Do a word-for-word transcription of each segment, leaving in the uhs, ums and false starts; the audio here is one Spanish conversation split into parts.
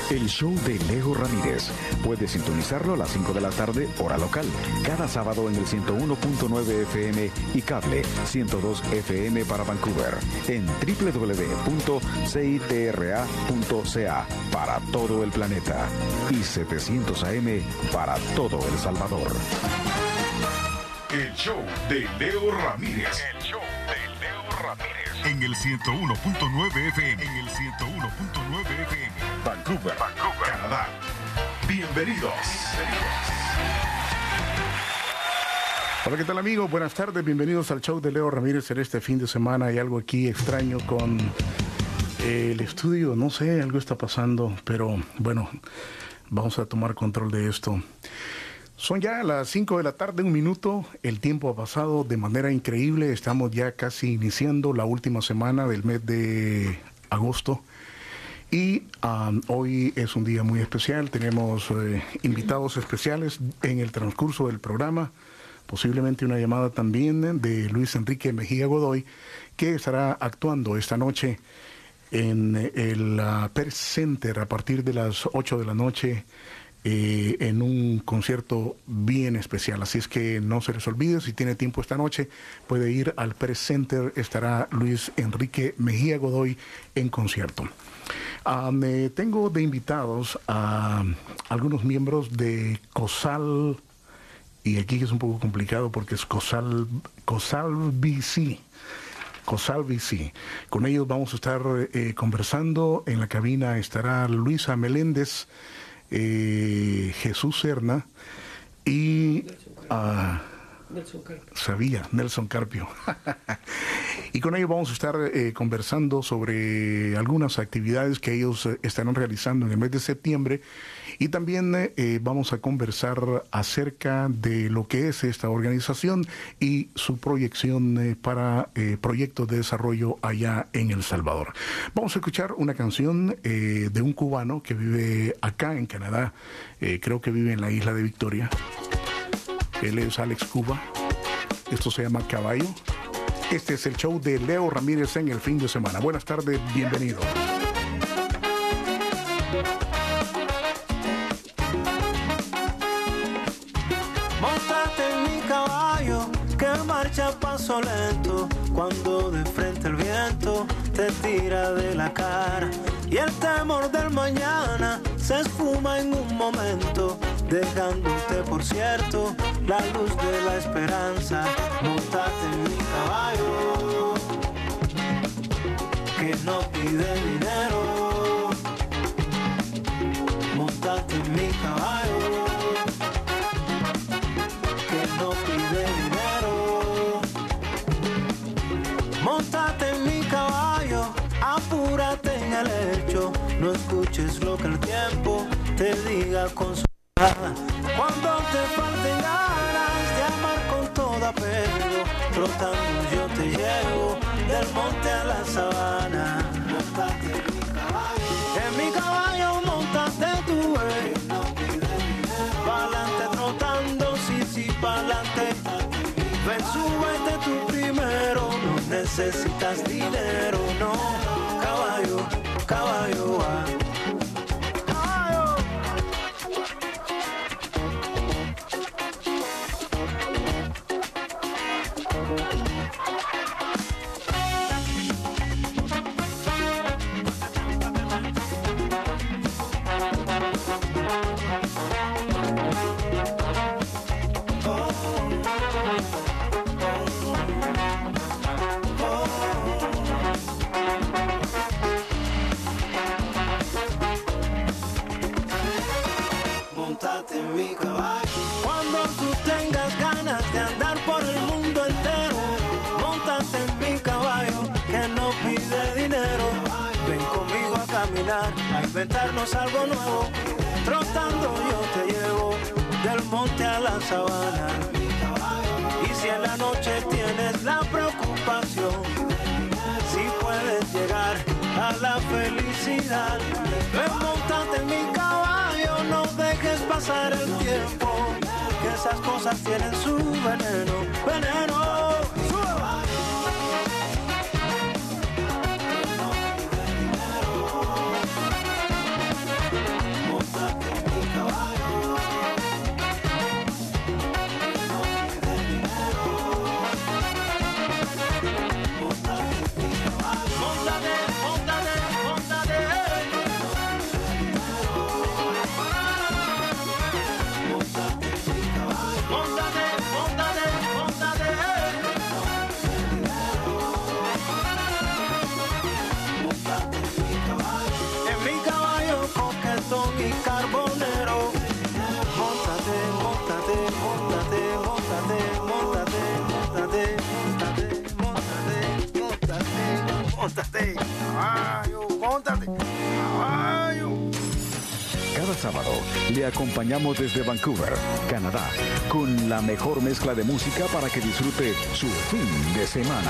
El show de Leo Ramírez. Puedes sintonizarlo a las cinco de la tarde, hora local. Cada sábado en el ciento uno punto nueve F M y cable ciento dos F M para Vancouver. En doble u doble u doble u punto c i t r a punto c a para todo el planeta. Y setecientos A M para todo El Salvador. El show de Leo Ramírez. El show de Leo Ramírez. En el ciento uno punto nueve F M. En el ciento uno punto nueve F M. Vancouver, Vancouver, Canadá. Bienvenidos. Hola, ¿qué tal, amigos? Buenas tardes, bienvenidos al show de Leo Ramírez. En este fin de semana hay algo aquí extraño con el estudio, no sé, algo está pasando, pero bueno, vamos a tomar control de esto. Son ya las cinco de la tarde, un minuto, el tiempo ha pasado de manera increíble, estamos ya casi iniciando la última semana del mes de agosto. Y um, hoy es un día muy especial, tenemos eh, invitados especiales en el transcurso del programa, posiblemente una llamada también de Luis Enrique Mejía Godoy, que estará actuando esta noche en el uh, Pers Center a partir de las ocho de la noche eh, en un concierto bien especial. Así es que no se les olvide, si tiene tiempo esta noche, puede ir al Pers Center, estará Luis Enrique Mejía Godoy en concierto. Uh, me tengo de invitados a algunos miembros de COSAL, y aquí es un poco complicado porque es COSAL, COSAL B C. COSAL B C. Con ellos vamos a estar eh, conversando. En la cabina estará Luisa Meléndez, eh, Jesús Serna y... Uh, Nelson Carpio. Sabía, Nelson Carpio. Y con ellos vamos a estar eh, conversando sobre algunas actividades que ellos eh, estarán realizando en el mes de septiembre. Y también eh, vamos a conversar acerca de lo que es esta organización y su proyección eh, para eh, proyectos de desarrollo allá en El Salvador. Vamos a escuchar una canción eh, de un cubano que vive acá en Canadá. Eh, creo que vive en la isla de Victoria. Él es Alex Cuba. Esto se llama Caballo. Este es el show de Leo Ramírez en el fin de semana. Buenas tardes, bienvenido. Móntate en mi caballo, que marcha a paso lento, cuando de frente el viento te tira de la cara. Y el temor del mañana se esfuma en un momento, dejándote, por cierto, la luz de la esperanza. Móntate en mi caballo, que no pide dinero. Móntate en mi caballo, que no pide dinero. Móntate en mi caballo, apúrate en el hecho, no escuches lo que el tiempo te diga con su mirada. Cuando te falten ganas de amar con todo apego, trotando yo te llevo del monte a la sabana. Móntate en mi caballo, en mi caballo móntate tú, eh. Pa'lante trotando, sí, sí, pa'lante. Ven, súbete tú primero, no necesitas dinero, no. Caballo, caballo, ah. A inventarnos algo nuevo, trotando yo te llevo del monte a la sabana. Y si en la noche tienes la preocupación, si puedes llegar a la felicidad, ven, móntate en mi caballo, no dejes pasar el tiempo, que esas cosas tienen su veneno, veneno. caballo, móntate, caballo. Cada sábado le acompañamos desde Vancouver, Canadá, con la mejor mezcla de música para que disfrute su fin de semana.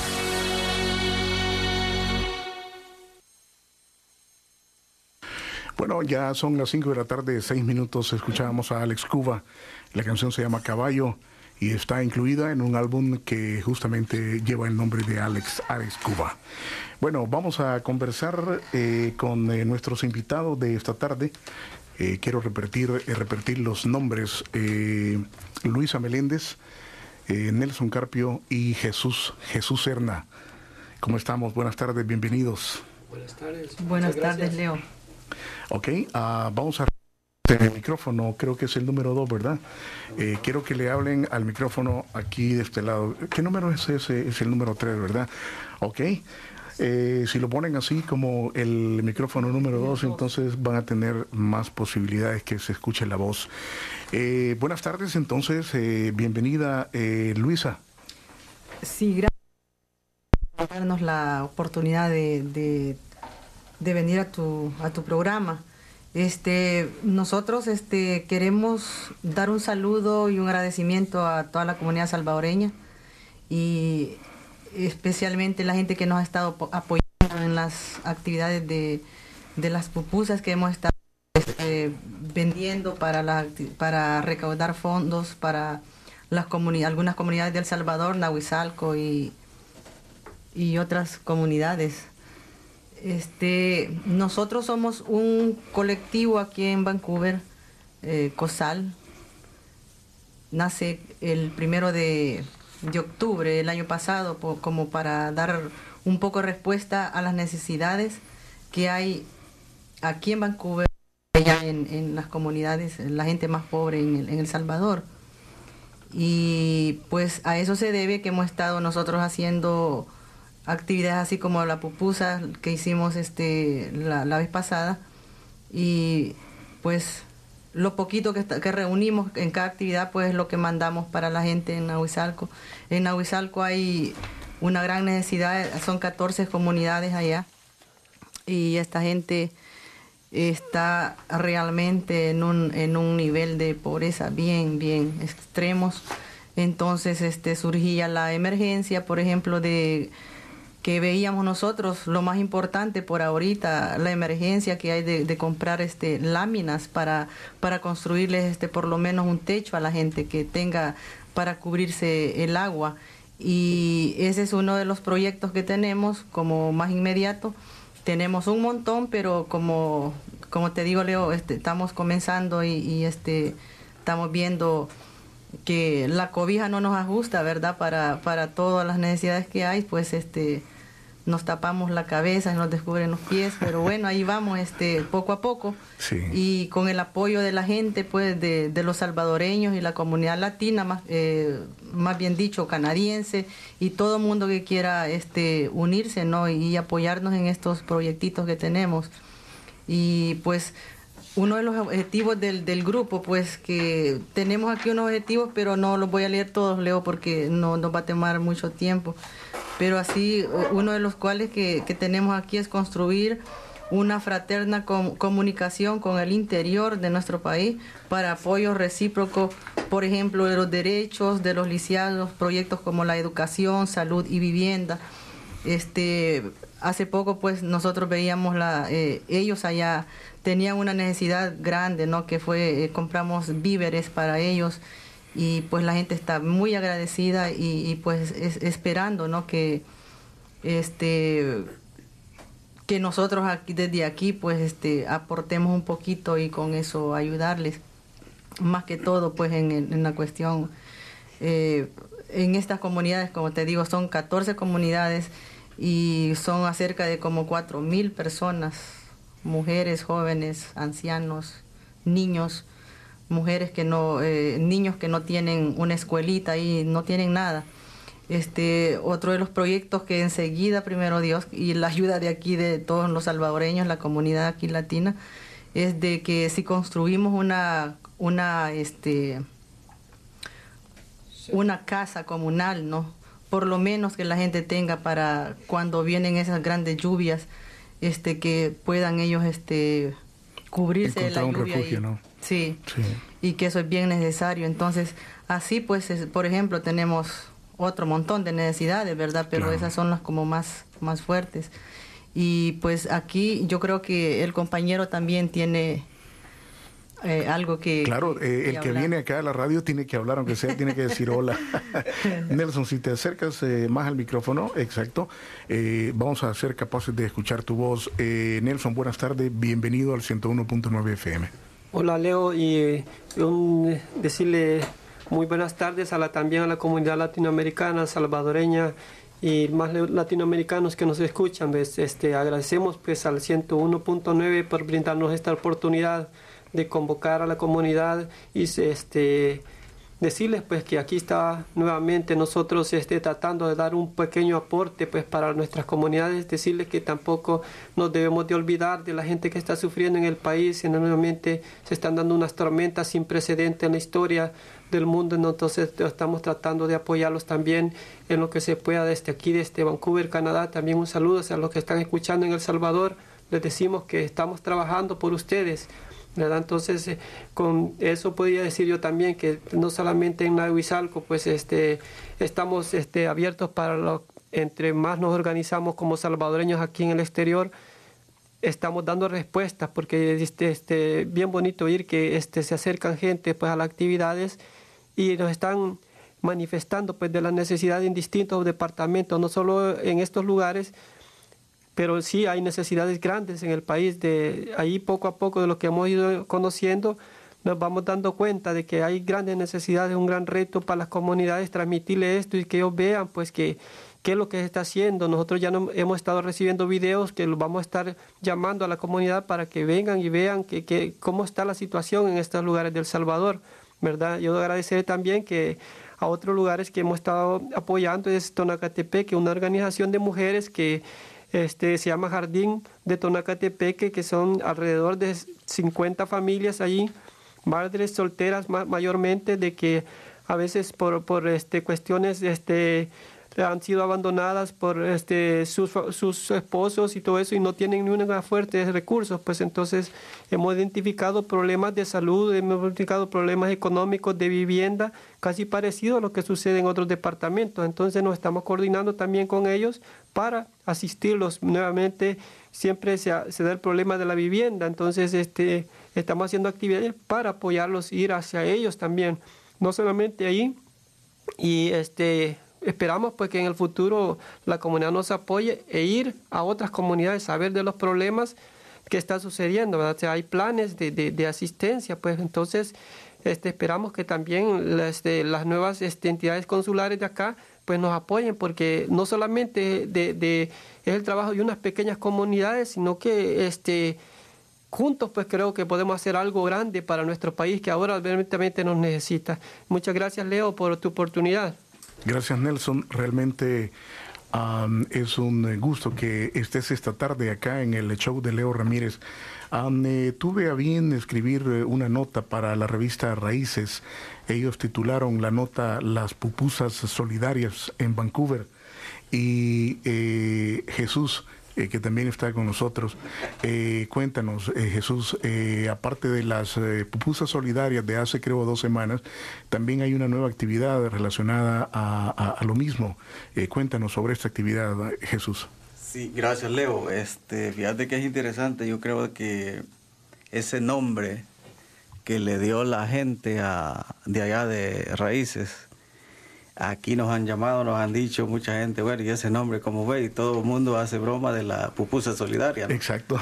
Bueno, ya son las cinco de la tarde, seis minutos. Escuchábamos a Alex Cuba. La canción se llama Caballo y está incluida en un álbum que justamente lleva el nombre de Alex, Alex Cuba. Bueno, vamos a conversar eh, con eh, nuestros invitados de esta tarde. Eh, quiero repetir, eh, repetir los nombres. Eh, Luisa Meléndez, eh, Nelson Carpio y Jesús, Jesús Serna. ¿Cómo estamos? Buenas tardes, bienvenidos. Buenas tardes. Buenas tardes, Leo. Ok, uh, vamos a el micrófono, creo que es el número dos, ¿verdad? Eh, quiero que le hablen al micrófono aquí de este lado. ¿Qué número es ese? Es el número tres, ¿verdad? Ok. Eh, si lo ponen así como el micrófono número dos, entonces van a tener más posibilidades que se escuche la voz. Eh, buenas tardes, entonces, eh, bienvenida, eh, Luisa. Sí, gracias por darnos la oportunidad de, de, de venir a tu, a tu programa. Este, nosotros este, queremos dar un saludo y un agradecimiento a toda la comunidad salvadoreña y especialmente la gente que nos ha estado apoyando en las actividades de, de las pupusas que hemos estado este, vendiendo para, la, para recaudar fondos para las comunidades, algunas comunidades de El Salvador, Nahuizalco y, y otras comunidades. Este, nosotros somos un colectivo aquí en Vancouver, eh, COSAL. Nace el primero de, de octubre del año pasado po, como para dar un poco de respuesta a las necesidades que hay aquí en Vancouver, allá en, en las comunidades, la gente más pobre en el, en El Salvador. Y pues a eso se debe que hemos estado nosotros haciendo actividades así como la pupusa que hicimos este la, la vez pasada, y pues lo poquito que, que reunimos en cada actividad pues es lo que mandamos para la gente en Nahuizalco. En Nahuizalco hay una gran necesidad, son catorce comunidades allá y esta gente está realmente en un, en un nivel de pobreza bien, bien extremos. Entonces este surgía la emergencia, por ejemplo, de que veíamos nosotros, lo más importante por ahorita, la emergencia que hay de, de comprar este láminas para, para construirles este por lo menos un techo a la gente que tenga para cubrirse el agua. Y ese es uno de los proyectos que tenemos como más inmediato. Tenemos un montón, pero como, como te digo, Leo, este, estamos comenzando y, y este, estamos viendo que la cobija no nos ajusta, ¿verdad? Para, para todas las necesidades que hay, pues este nos tapamos la cabeza, nos descubren los pies, pero bueno, ahí vamos este poco a poco. Sí. Y con el apoyo de la gente, pues de, de los salvadoreños y la comunidad latina, más, eh, más bien dicho, canadiense, y todo mundo que quiera este unirse, ¿no? Y apoyarnos en estos proyectitos que tenemos. Y pues uno de los objetivos del, del grupo, pues que tenemos aquí unos objetivos, pero no los voy a leer todos, Leo, porque no nos va a tomar mucho tiempo. Pero así, uno de los cuales que, que tenemos aquí es construir una fraterna com, comunicación con el interior de nuestro país para apoyo recíproco, por ejemplo, de los derechos de los lisiados, proyectos como la educación, salud y vivienda. Este, hace poco, pues, nosotros veíamos, la, eh, ellos allá tenían una necesidad grande, ¿no? Que fue, eh, compramos víveres para ellos. Y pues la gente está muy agradecida y, y pues es, esperando, ¿no? que este que nosotros aquí desde aquí pues este aportemos un poquito y con eso ayudarles más que todo pues en, en la cuestión eh, en estas comunidades, como te digo, son catorce comunidades y son acerca de como cuatro mil personas, mujeres, jóvenes, ancianos, niños, mujeres que no, eh, niños que no tienen una escuelita y no tienen nada. Este, otro de los proyectos que enseguida, primero Dios, y la ayuda de aquí de todos los salvadoreños, la comunidad aquí latina, es de que si construimos una, una, este, una casa comunal, ¿no? por lo menos que la gente tenga para cuando vienen esas grandes lluvias, este que puedan ellos este cubrirse de la un lluvia refugio, y, ¿no? sí, Sí. y que eso es bien necesario. Entonces, así pues, es, por ejemplo, tenemos otro montón de necesidades, ¿verdad? Pero Claro. esas son las como más, más fuertes. Y pues aquí yo creo que el compañero también tiene eh, algo que... Claro, eh, el que hablar. viene acá a la radio tiene que hablar, aunque sea, tiene que decir hola. Nelson, si te acercas eh, más al micrófono, exacto, eh, vamos a ser capaces de escuchar tu voz. Eh, Nelson, buenas tardes, bienvenido al ciento uno punto nueve F M. Hola Leo, y eh, un, decirle muy buenas tardes a la, también a la comunidad latinoamericana, salvadoreña y más latinoamericanos que nos escuchan. ¿Ves? Este, agradecemos pues al ciento uno punto nueve por brindarnos esta oportunidad de convocar a la comunidad y este, decirles pues que aquí está nuevamente nosotros este, tratando de dar un pequeño aporte pues para nuestras comunidades, decirles que tampoco nos debemos de olvidar de la gente que está sufriendo en el país. Y nuevamente se están dando unas tormentas sin precedentes en la historia del mundo, entonces estamos tratando de apoyarlos también en lo que se pueda desde aquí, desde Vancouver, Canadá. También un saludo a los que están escuchando en El Salvador, les decimos que estamos trabajando por ustedes, ¿verdad? Entonces, eh, con eso podría decir yo también que no solamente en Nahuizalco, pues este, estamos este, abiertos para lo, entre más nos organizamos como salvadoreños aquí en el exterior, estamos dando respuestas, porque este, este, bien bonito oír que este, se acercan gente pues, a las actividades y nos están manifestando pues, de la necesidad en distintos departamentos, no solo en estos lugares, pero sí hay necesidades grandes en el país. De ahí poco a poco de lo que hemos ido conociendo, nos vamos dando cuenta de que hay grandes necesidades, un gran reto para las comunidades transmitirle esto y que ellos vean pues que qué es lo que se está haciendo. Nosotros ya no, hemos estado recibiendo videos que los vamos a estar llamando a la comunidad para que vengan y vean que, que cómo está la situación en estos lugares de El Salvador, ¿verdad? Yo agradeceré también que a otros lugares que hemos estado apoyando es Tonacatepeque, una organización de mujeres que Este, se llama Jardín de Tonacatepeque, que son alrededor de cincuenta familias allí, madres solteras ma mayormente, de que a veces por, por este, cuestiones este, han sido abandonadas por este, sus, sus esposos y todo eso y no tienen ni una fuerte de recursos. Pues entonces hemos identificado problemas de salud, hemos identificado problemas económicos de vivienda, casi parecido a lo que sucede en otros departamentos. Entonces nos estamos coordinando también con ellos para asistirlos. Nuevamente siempre se, se da el problema de la vivienda, entonces este, estamos haciendo actividades para apoyarlos, ir hacia ellos también, no solamente ahí, y este, esperamos pues que en el futuro la comunidad nos apoye e ir a otras comunidades, saber de los problemas que están sucediendo, ¿verdad? O sea, hay planes de, de, de asistencia, pues entonces este, esperamos que también este, las nuevas este, entidades consulares de acá pues nos apoyen, porque no solamente de, de, es el trabajo de unas pequeñas comunidades, sino que este, juntos pues creo que podemos hacer algo grande para nuestro país que ahora realmente nos necesita. Muchas gracias, Leo, por tu oportunidad. Gracias, Nelson. Realmente um, es un gusto que estés esta tarde acá en el show de Leo Ramírez. Um, eh, tuve a bien escribir una nota para la revista Raíces. Ellos titularon la nota Las pupusas solidarias en Vancouver. Y eh, Jesús, eh, que también está con nosotros, eh, cuéntanos, eh, Jesús, eh, aparte de las eh, pupusas solidarias de hace creo dos semanas, también hay una nueva actividad relacionada a, a, a lo mismo. Eh, cuéntanos sobre esta actividad, Jesús. Sí, gracias, Leo. Este, fíjate que es interesante. Yo creo que ese nombre que le dio la gente a, de allá de Raíces, aquí nos han llamado, nos han dicho mucha gente, bueno, y ese nombre, como ve, y todo el mundo hace broma de la pupusa solidaria, ¿no? Exacto.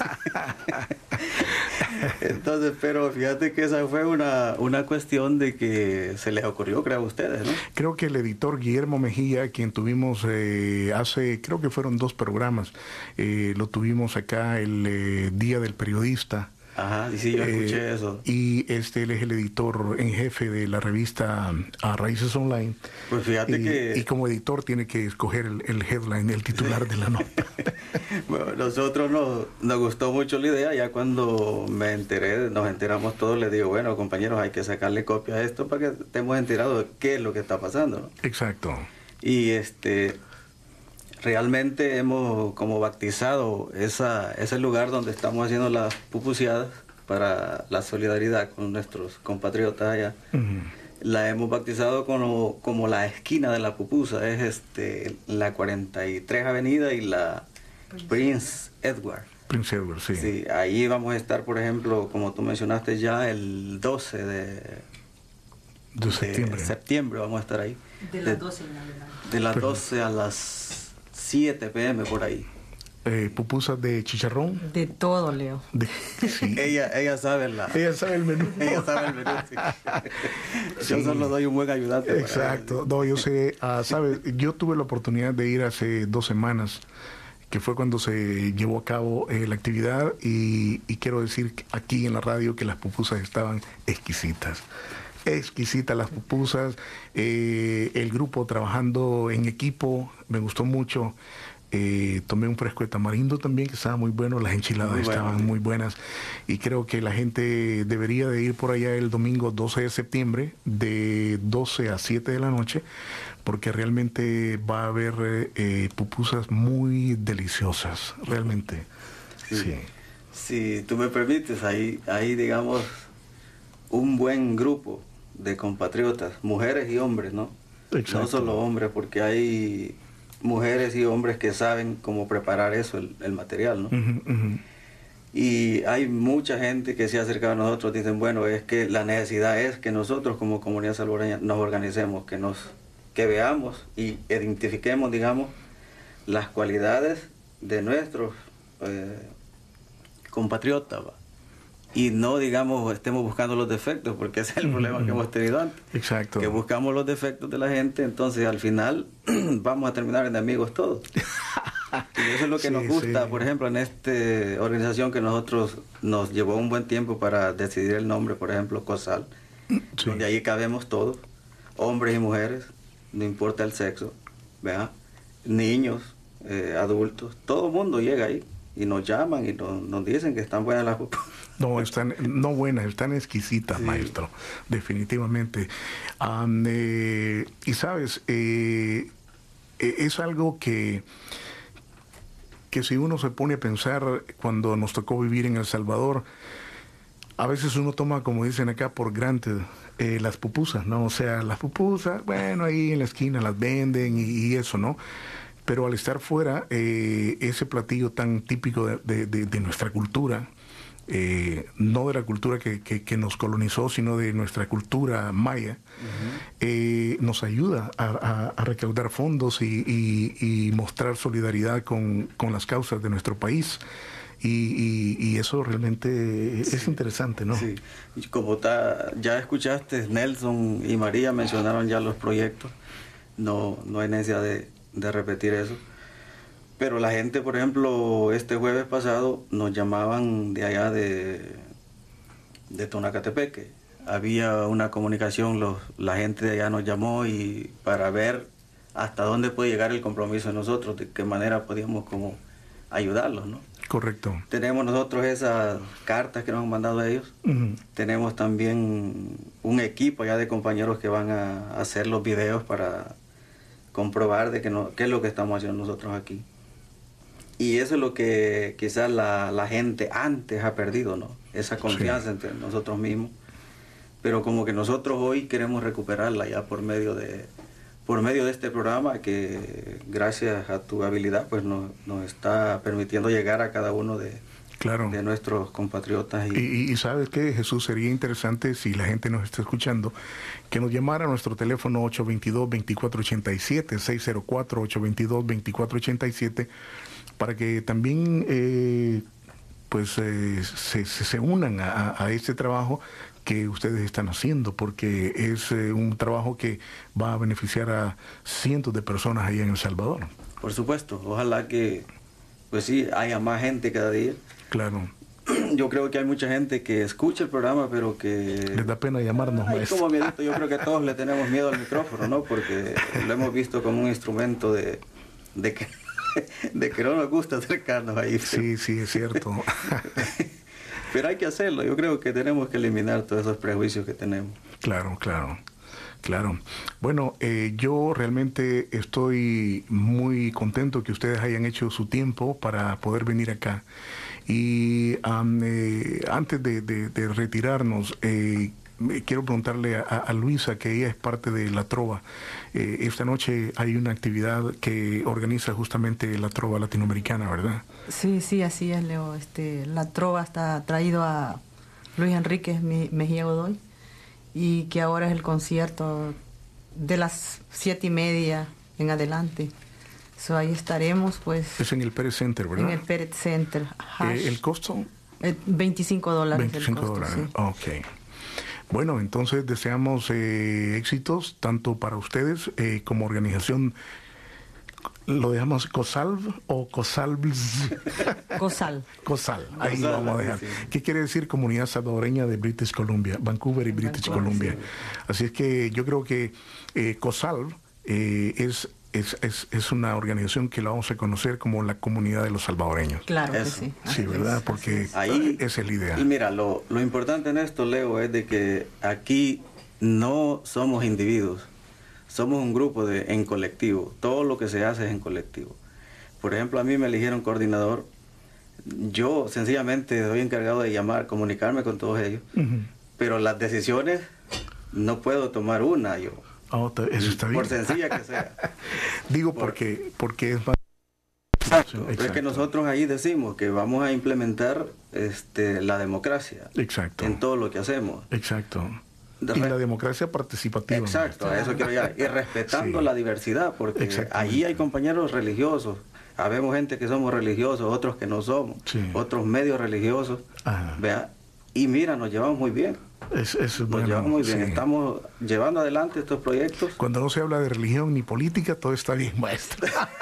Entonces, pero fíjate que esa fue una, una cuestión de que se les ocurrió, creo, a ustedes, ¿no? Creo que el editor Guillermo Mejía, quien tuvimos eh, hace, creo que fueron dos programas, eh, lo tuvimos acá el eh, Día del Periodista. Ajá, y sí, yo escuché eh, eso. Y este, él es el editor en jefe de la revista a Raíces Online. Pues fíjate y, que... Y como editor tiene que escoger el, el headline, el titular sí. de la nota. Bueno, nosotros nos, nos gustó mucho la idea. Ya cuando me enteré, nos enteramos todos, les digo, bueno, compañeros, hay que sacarle copia a esto para que estemos enterados de qué es lo que está pasando, ¿no? Exacto. Y este realmente hemos como bautizado esa, ese lugar donde estamos haciendo las pupuseadas para la solidaridad con nuestros compatriotas allá. Uh-huh. La hemos bautizado como, como la esquina de la pupusa, es este la cuarenta y tres Avenida y la Prince Edward. Prince Edward, sí. Sí, ahí vamos a estar, por ejemplo, como tú mencionaste ya, el doce de, de septiembre. De septiembre vamos a estar ahí. De las doce en adelante. De las doce a las siete pe eme por ahí. Eh, pupusas de chicharrón. De todo, Leo. De, sí. ella, ella sabe la... Ella sabe el menú. ella sabe el menú, sí. Sí. Yo solo doy un buen ayudante. Exacto. No, yo sé, uh, sabes, yo tuve la oportunidad de ir hace dos semanas, que fue cuando se llevó a cabo eh, la actividad, y, y quiero decir aquí en la radio que las pupusas estaban exquisitas. Exquisitas las pupusas, eh, el grupo trabajando en equipo, me gustó mucho. Eh, tomé un fresco de tamarindo también que estaba muy bueno, las enchiladas muy estaban bueno, muy buenas, y creo que la gente debería de ir por allá el domingo doce de septiembre de doce a siete de la noche, porque realmente va a haber eh, pupusas muy deliciosas, realmente. Sí. Sí. Si tú me permites, ahí, ahí digamos un buen grupo de compatriotas, mujeres y hombres, ¿no? Exacto. No solo hombres, porque hay mujeres y hombres que saben cómo preparar eso, el, el material, ¿no? Uh-huh, uh-huh. Y hay mucha gente que se ha acercado a nosotros, dicen, bueno, es que la necesidad es que nosotros como comunidad salvadoreña nos organicemos, que nos que veamos y identifiquemos, digamos, las cualidades de nuestros eh, compatriotas, ¿va? Y no, digamos, estemos buscando los defectos, porque ese es el problema que hemos tenido antes. Exacto. Que buscamos los defectos de la gente, entonces al final vamos a terminar enemigos todos. Y eso es lo que sí, nos gusta, sí. Por ejemplo, en esta organización que nosotros nos llevó un buen tiempo para decidir el nombre, por ejemplo, COSAL, sí. Donde ahí cabemos todos, hombres y mujeres, no importa el sexo, ¿verdad? Niños, eh, adultos, todo el mundo llega ahí. Y nos llaman y nos, nos dicen que están buenas las pupusas. No, están, no buenas, están exquisitas, sí. Maestro, definitivamente. Um, eh, y sabes, eh, es algo que, que si uno se pone a pensar, cuando nos tocó vivir en El Salvador, a veces uno toma, como dicen acá, por granted eh, las pupusas, ¿no? O sea, las pupusas, bueno, ahí en la esquina las venden y, y eso, ¿no? Pero al estar fuera, eh, ese platillo tan típico de, de, de, de nuestra cultura, eh, no de la cultura que, que, que nos colonizó, sino de nuestra cultura maya, uh-huh. eh, nos ayuda a, a, a recaudar fondos y, y, y mostrar solidaridad con, con las causas de nuestro país. Y, y, y eso realmente sí. Es interesante, ¿no? Sí, y como ta, ya escuchaste, Nelson y María mencionaron ya los proyectos, no, no hay necesidad de... de repetir eso, pero la gente, por ejemplo, este jueves pasado nos llamaban de allá de de Tonacatepeque, había una comunicación, los, la gente de allá nos llamó y para ver hasta dónde puede llegar el compromiso de nosotros, de qué manera podíamos como ayudarlos, ¿no? Correcto. Tenemos nosotros esas cartas que nos han mandado ellos, uh-huh. Tenemos también un equipo ya de compañeros que van a hacer los videos para comprobar de que no, qué es lo que estamos haciendo nosotros aquí. Y eso es lo que quizás la, la gente antes ha perdido, ¿no? Esa confianza sí. Entre nosotros mismos. Pero como que nosotros hoy queremos recuperarla ya por medio de por medio de este programa que gracias a tu habilidad pues nos, nos está permitiendo llegar a cada uno de, claro. de nuestros compatriotas. Y, y, y sabes qué, Jesús, sería interesante si la gente nos está escuchando que nos llamara a nuestro teléfono ocho dos dos, veinticuatro ochenta y siete, seis cero cuatro, ocho dos dos, veinticuatro ochenta y siete, para que también eh, pues eh, se, se, se unan a, a este trabajo que ustedes están haciendo, porque es eh, un trabajo que va a beneficiar a cientos de personas allá en El Salvador. Por supuesto, ojalá que pues sí haya más gente cada día. Claro. Yo creo que hay mucha gente que escucha el programa, pero que... les da pena llamarnos. Ay, como miedito, yo creo que todos le tenemos miedo al micrófono, ¿no? Porque lo hemos visto como un instrumento de, de, que, de que no nos gusta acercarnos ahí. Sí, sí, es cierto. Pero hay que hacerlo, yo creo que tenemos que eliminar todos esos prejuicios que tenemos. Claro, claro. Claro. Bueno, eh, yo realmente estoy muy contento que ustedes hayan hecho su tiempo para poder venir acá. Y um, eh, antes de, de, de retirarnos, eh, quiero preguntarle a, a Luisa, que ella es parte de La Trova. Eh, esta noche hay una actividad que organiza justamente La Trova Latinoamericana, ¿verdad? Sí, sí, así es, Leo. Este, La Trova está traído a Luis Enrique Mejía Godoy, y que ahora es el concierto de las siete y media en adelante. So, ahí estaremos, pues. Es en el Pérez Center, ¿verdad? En el Pérez Center. Eh, ¿El costo? Eh, veinticinco dólares. veinticinco dólares, sí. Ok. Bueno, entonces deseamos eh, éxitos tanto para ustedes eh, como organización. ¿Lo dejamos COSALV o COSALVS? COSAL. COSAL, ahí COSAL, lo vamos a dejar. sí. ¿Qué quiere decir Comunidad Salvadoreña de British Columbia? Vancouver y British Vancouver, Columbia. sí. Así es que yo creo que eh, COSALV eh, es, es, es, es una organización que la vamos a conocer como la Comunidad de los Salvadoreños. Claro que Eso. sí. Sí, ¿verdad? Porque Ahí, esa es la idea. Y mira, lo, lo importante en esto, Leo, es de que aquí no somos individuos, somos un grupo de, en colectivo. Todo lo que se hace es en colectivo. Por ejemplo, a mí me eligieron coordinador. Yo sencillamente soy encargado de llamar, comunicarme con todos ellos. Uh-huh. Pero las decisiones no puedo tomar una yo. Oh, eso está bien. Por sencilla que sea. Digo Por, porque, porque es más... Exacto. Exacto. Es que nosotros ahí decimos que vamos a implementar este, la democracia. Exacto. En todo lo que hacemos. Exacto. Y la democracia participativa. Exacto, a eso quiero llegar. Y respetando sí. la diversidad, porque allí hay compañeros religiosos, habemos gente que somos religiosos, otros que no somos, sí. otros medios religiosos, ¿vea? Y mira, nos llevamos muy bien. Es, es nos bueno, llevamos muy bien, sí. estamos llevando adelante estos proyectos. Cuando no se habla de religión ni política, todo está bien, maestro.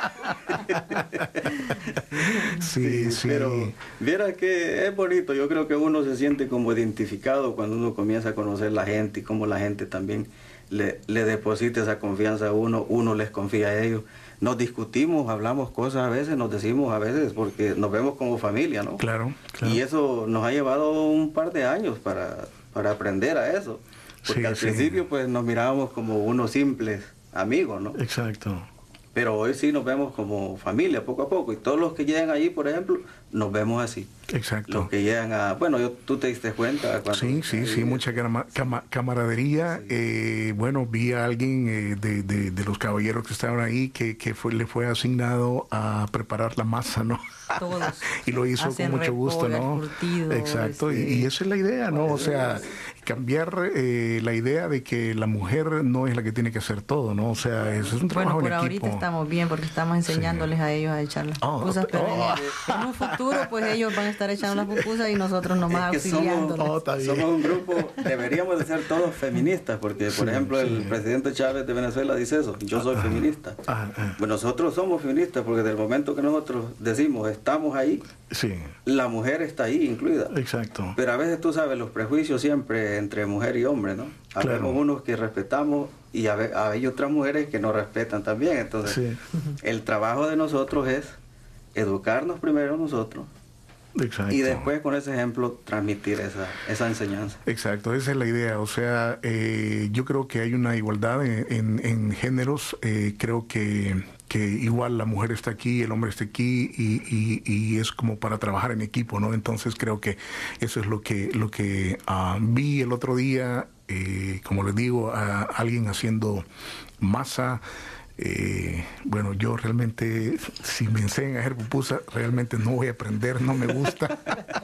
sí, sí, sí. Pero viera que es bonito, yo creo que uno se siente como identificado cuando uno comienza a conocer la gente y cómo la gente también le, le deposita esa confianza a uno, uno les confía a ellos. Nos discutimos, hablamos cosas a veces, nos decimos a veces, porque nos vemos como familia, ¿no? Claro, claro. Y eso nos ha llevado un par de años para, para aprender a eso. Porque sí, al sí. principio pues nos mirábamos como unos simples amigos, ¿no? Exacto. Pero hoy sí nos vemos como familia, poco a poco. Y todos los que llegan allí, por ejemplo, nos vemos así. Exacto. Los que llegan a... Bueno, yo, tú te diste cuenta. Cuando, sí, sí, eh, sí, mucha cama, cama, camaradería. Sí. Eh, bueno, vi a alguien eh, de, de, de los caballeros que estaban ahí que, que fue, le fue asignado a preparar la masa, ¿no? Todos. Y lo hizo con mucho gusto, ¿no? Curtido, exacto. este... Y, y esa es la idea, ¿no? O sea, cambiar eh, la idea de que la mujer no es la que tiene que hacer todo, ¿no? O sea, eso es un trabajo bueno, por en equipo. Ahorita estamos bien porque estamos enseñándoles sí. a ellos a echar las oh, pupusas, pero oh. en, en un futuro pues ellos van a estar echando las pupusas y nosotros nomás es que auxiliándoles. Somos, oh, somos un grupo, deberíamos de ser todos feministas, porque por sí, ejemplo sí. el presidente Chávez de Venezuela dice eso, yo soy ah, feminista. Ah, ah. Pues nosotros somos feministas porque desde el momento que nosotros decimos estamos ahí, sí. la mujer está ahí incluida. Exacto. Pero a veces tú sabes, los prejuicios siempre entre mujer y hombre, ¿no? Habemos claro. unos que respetamos y a ve, hay otras mujeres que no respetan también. Entonces, sí. el trabajo de nosotros es educarnos primero nosotros. Exacto. Y después con ese ejemplo transmitir esa, esa enseñanza. Exacto, esa es la idea. O sea, eh, yo creo que hay una igualdad en, en, en géneros. Eh, creo que, que igual la mujer está aquí, el hombre está aquí y, y, y es como para trabajar en equipo, ¿no? Entonces creo que eso es lo que, lo que uh, vi el otro día, eh, como les digo, a alguien haciendo masa. Eh, bueno, yo realmente, si me enseñan a hacer pupusa, realmente no voy a aprender, no me gusta.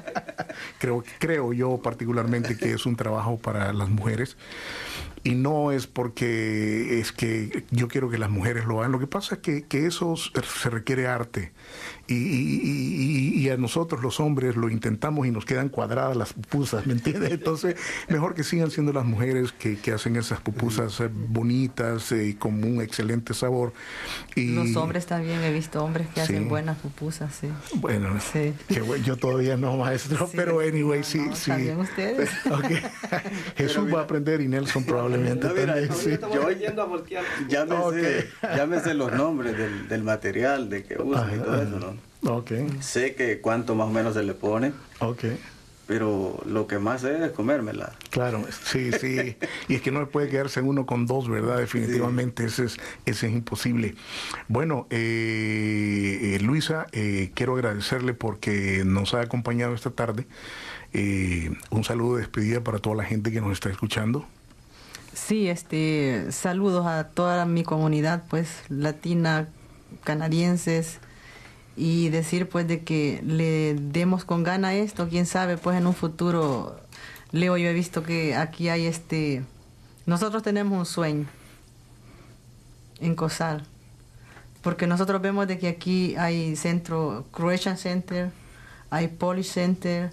creo, creo yo particularmente que es un trabajo para las mujeres. Y no es porque es que yo quiero que las mujeres lo hagan. Lo que pasa es que, que eso se requiere arte. Y, y, y, y a nosotros los hombres lo intentamos y nos quedan cuadradas las pupusas, ¿me entiendes? Entonces, mejor que sigan siendo las mujeres que, que hacen esas pupusas bonitas y eh, con un excelente sabor. Y los hombres también, he visto hombres que sí. hacen buenas pupusas, sí. Bueno, sí. que bueno, yo todavía no, maestro, sí. pero anyway, no, sí, no, sí. También ustedes. Okay. Jesús va a aprender y Nelson probablemente no, mira, también. Sí. Yo voy yendo a voltear. Ya me, okay. sé, ya me sé los nombres del, del material de que usan y todo eso, ¿no? Okay. Sé que cuánto más o menos se le pone. Okay. pero lo que más sé es comérmela. Claro, sí, sí. Y es que no puede quedarse uno con dos, ¿verdad? Definitivamente, sí. ese, es, ese es imposible. Bueno, eh, eh, Luisa, eh, quiero agradecerle porque nos ha acompañado esta tarde. Eh, un saludo de despedida para toda la gente que nos está escuchando. Sí, este, saludos a toda mi comunidad, pues, latina, canadienses, y decir, pues, de que le demos con gana a esto, quién sabe, pues, en un futuro, Leo, yo he visto que aquí hay este, nosotros tenemos un sueño en COSAL, porque nosotros vemos de que aquí hay centro, Croatian Center, hay Polish Center,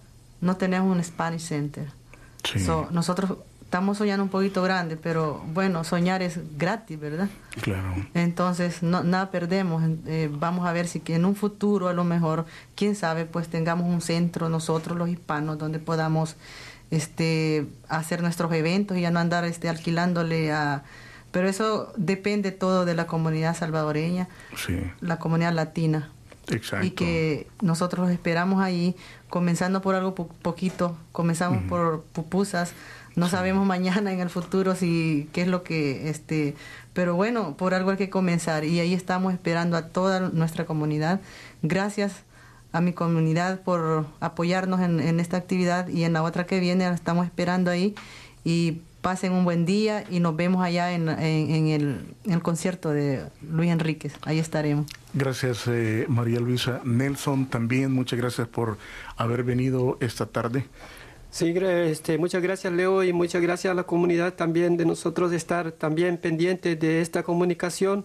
no tenemos un Spanish Center. Sí. So, nosotros estamos soñando un poquito grande, pero bueno, soñar es gratis, ¿verdad? Claro. Entonces, no, nada perdemos. Eh, vamos a ver si que en un futuro, a lo mejor, quién sabe, pues tengamos un centro nosotros los hispanos donde podamos este hacer nuestros eventos y ya no andar este alquilándole a... Pero eso depende todo de la comunidad salvadoreña, sí, la comunidad latina. Exacto. Y que nosotros los esperamos ahí, comenzando por algo po poquito, comenzamos uh-huh. por pupusas. No sí. sabemos mañana en el futuro si qué es lo que este, pero bueno, por algo hay que comenzar y ahí estamos esperando a toda nuestra comunidad. Gracias a mi comunidad por apoyarnos en, en esta actividad y en la otra que viene la estamos esperando ahí y pasen un buen día y nos vemos allá en, en, en, el, en el concierto de Luis Enríquez. Ahí estaremos. Gracias, eh, María Luisa. Nelson, también muchas gracias por haber venido esta tarde. Sí, este, muchas gracias, Leo, y muchas gracias a la comunidad también de nosotros de estar también pendientes de esta comunicación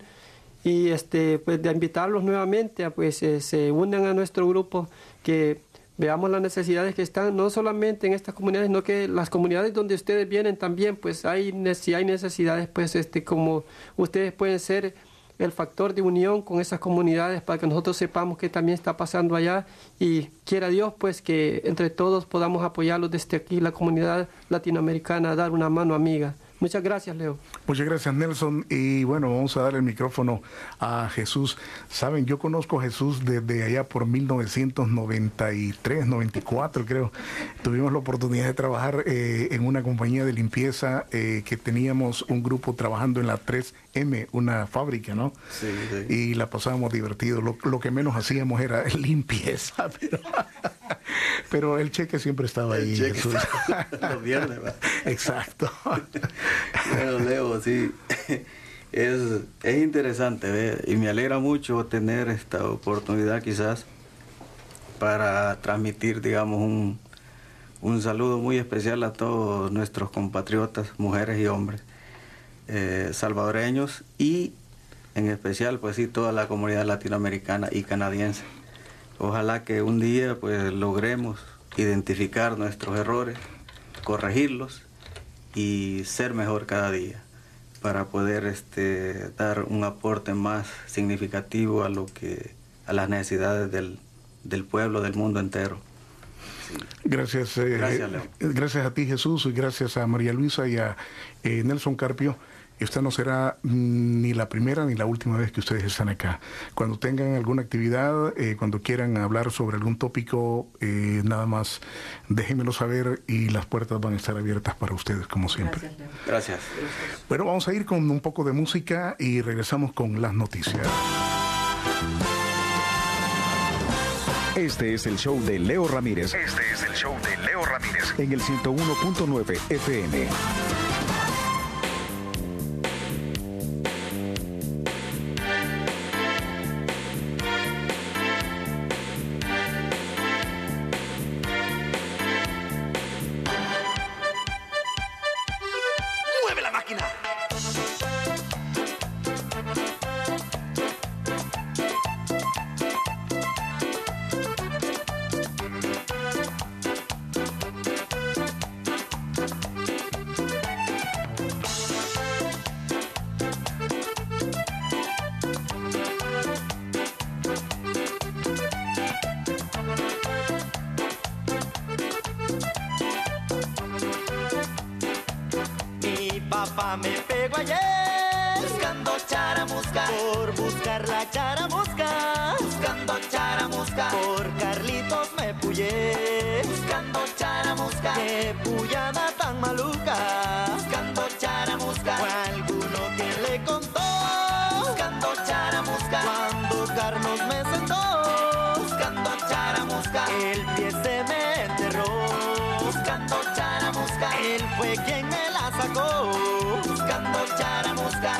y este, pues de invitarlos nuevamente a pues eh, se unan a nuestro grupo, que veamos las necesidades que están no solamente en estas comunidades, sino que las comunidades donde ustedes vienen también, pues hay si hay necesidades, pues este como ustedes pueden ser el factor de unión con esas comunidades para que nosotros sepamos qué también está pasando allá y quiera Dios pues que entre todos podamos apoyarlos desde aquí, la comunidad latinoamericana, a dar una mano amiga. Muchas gracias, Leo. Muchas gracias, Nelson. Y bueno, vamos a dar el micrófono a Jesús. Saben, yo conozco a Jesús desde allá por mil novecientos noventa y tres, noventa y cuatro, creo. Tuvimos la oportunidad de trabajar eh, en una compañía de limpieza eh, que teníamos un grupo trabajando en la tres eme, una fábrica, ¿no? Sí, sí. Y la pasábamos divertido. Lo, lo que menos hacíamos era limpieza, pero, pero el cheque siempre estaba el ahí, cheque Jesús. Los viernes, ¿verdad? Exacto. Bueno, Leo, sí, es, es interesante, ¿ve? Y me alegra mucho tener esta oportunidad quizás para transmitir, digamos, un, un saludo muy especial a todos nuestros compatriotas, mujeres y hombres, eh, salvadoreños y en especial, pues sí, toda la comunidad latinoamericana y canadiense. Ojalá que un día, pues, logremos identificar nuestros errores, corregirlos y ser mejor cada día para poder este, dar un aporte más significativo a lo que a las necesidades del, del pueblo, del mundo entero. Sí. Gracias, eh, gracias, Leo. Gracias a ti, Jesús, y gracias a María Luisa y a eh, Nelson Carpio. Esta no será ni la primera ni la última vez que ustedes están acá. Cuando tengan alguna actividad, eh, cuando quieran hablar sobre algún tópico, eh, nada más déjenmelo saber y las puertas van a estar abiertas para ustedes, como siempre. Gracias. Gracias. Bueno, vamos a ir con un poco de música y regresamos con las noticias. Este es el show de Leo Ramírez. Este es el show de Leo Ramírez. En el ciento uno punto nueve F M. Me pegó ayer buscando charamusca, por buscar la charamusca, buscando charamusca, por Carlitos me pullé, buscando charamusca, qué pullada tan maluca, buscando charamusca, fue alguno que le contó, buscando charamusca, cuando Carlos me sentó, buscando charamusca, el pie se me enterró, buscando charamusca, él fue quien me la sacó, buscando charamusca.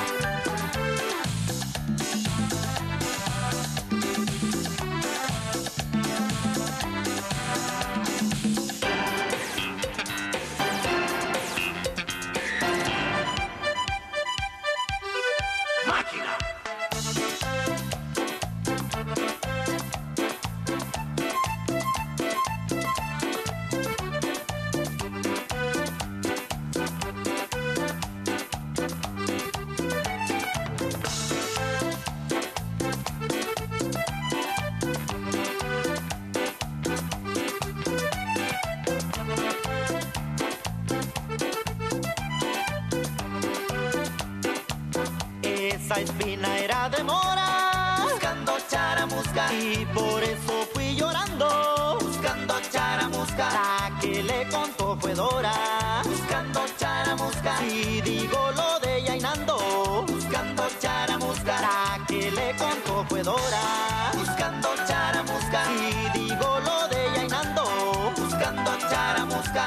Esa espina era de mora, buscando charamusca, y por eso fui llorando, buscando charamusca. La que le contó fue Dora, buscando charamusca. Si digo lo de Yainando, buscando charamusca. La que le contó fue Dora, buscando charamusca. Si digo lo de Yainando, buscando charamusca.